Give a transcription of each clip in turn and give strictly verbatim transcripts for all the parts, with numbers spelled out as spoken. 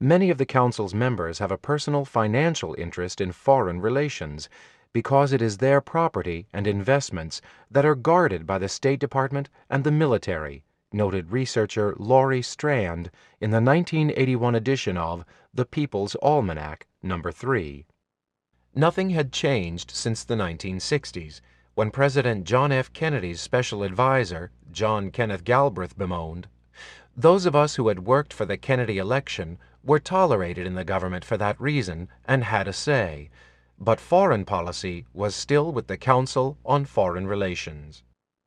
Many of the Council's members have a personal financial interest in foreign relations because it is their property and investments that are guarded by the State Department and the military, noted researcher Laurie Strand in the nineteen eighty-one edition of The People's Almanac, number three. Nothing had changed since the nineteen sixties, when President John F. Kennedy's special advisor, John Kenneth Galbraith, bemoaned, "Those of us who had worked for the Kennedy election were tolerated in the government for that reason and had a say, but foreign policy was still with the Council on Foreign Relations."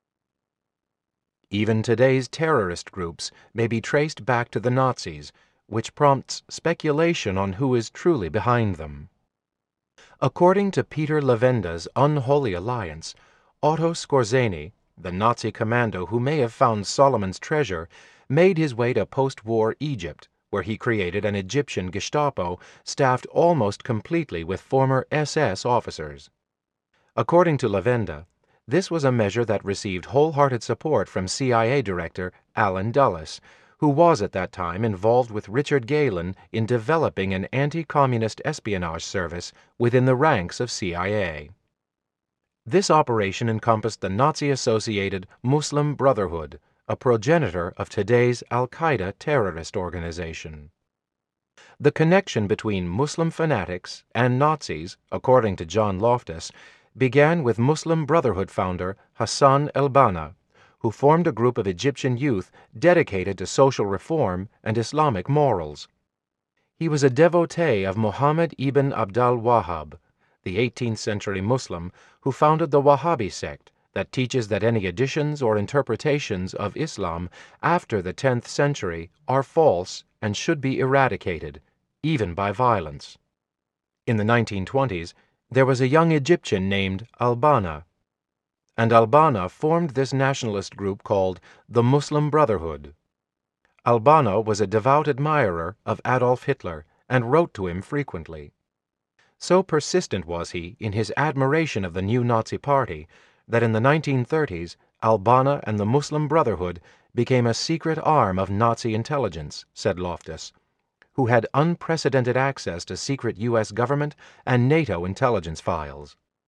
Even today's terrorist groups may be traced back to the Nazis, which prompts speculation on who is truly behind them. According to Peter Levenda's Unholy Alliance, Otto Skorzeny, the Nazi commando who may have found Solomon's treasure, made his way to post-war Egypt, where he created an Egyptian Gestapo staffed almost completely with former S S officers. According to Levenda, this was a measure that received wholehearted support from C I A Director Allen Dulles, who was at that time involved with Richard Galen in developing an anti-communist espionage service within the ranks of C I A. This operation encompassed the Nazi-associated Muslim Brotherhood, a progenitor of today's Al-Qaeda terrorist organization. The connection between Muslim fanatics and Nazis, according to John Loftus, began with Muslim Brotherhood founder Hassan el-Banna, who formed a group of Egyptian youth dedicated to social reform and Islamic morals. He was a devotee of Muhammad ibn Abdul Wahhab, the eighteenth century Muslim who founded the Wahhabi sect that teaches that any additions or interpretations of Islam after the tenth century are false and should be eradicated, even by violence. In the nineteen twenties, there was a young Egyptian named al-Banna, and al-Banna formed this nationalist group called the Muslim Brotherhood. Al-Banna was a devout admirer of Adolf Hitler and wrote to him frequently. So persistent was he in his admiration of the new Nazi Party that in the nineteen thirties al-Banna and the Muslim Brotherhood became a secret arm of Nazi intelligence, said Loftus, who had unprecedented access to secret U S government and NATO intelligence files.